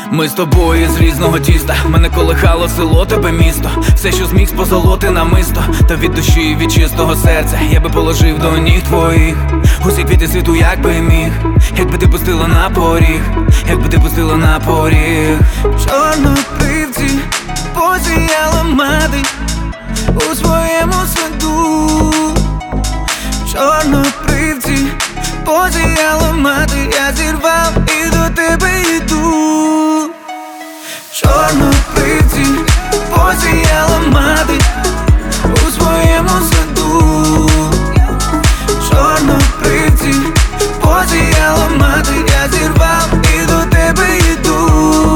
Ми з тобою з різного тіста, мене колихало село, тебе місто. Все, що зміг, спозолоти намисто. Та від душі, від чистого серця я би положив до ніг твоїх усі квіти світу, як би міг. Якби ти пустила на поріг, якби ти пустила на поріг. Чорнобривці посіяла мати у своєму саду. Чорнобривці посіяла мати, я зірвав і до тебе йду. Чорнобривці посіяла мати у своєму саду. Чорнобривці посіяла мати, я зірвав і до тебе йду.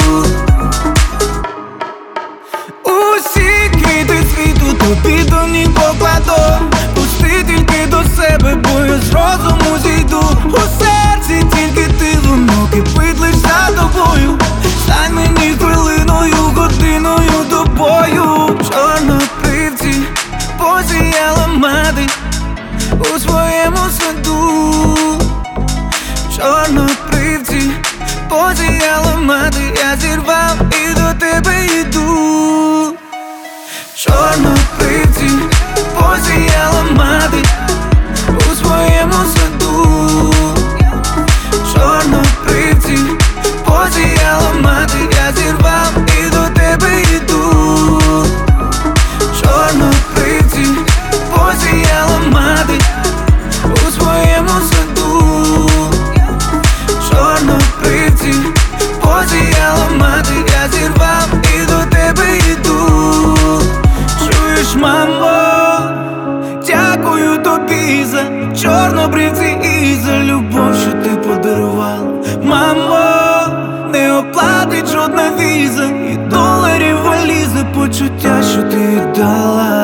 Усі квіти світу тобі до ніг покладу. Пусти тільки до себе, бо я з розуму зійду. У серці тільки ти, воно кипить лиш за тобою. Стань мені хвилиною, годиною, добою. Чорнобривці посіяла мати у своєму саду. Чорнобривці посіяла мати, я зірвав і до тебе йду. Чорнобривці посіяла мати у своєму саду. Чорнобривці посіяла мати, я зірвав і до тебе йду. Чорнобривці посіяла мати у своєму саду. Чорнобривці посіяла мати, я зірвав і до тебе йду. Чуєш, мамо, дякую тобі за чорнобривці і за любов, що ти подарувала. Мамо, не оплатить жодна віза і доларів валізи, почуття, що ти дала.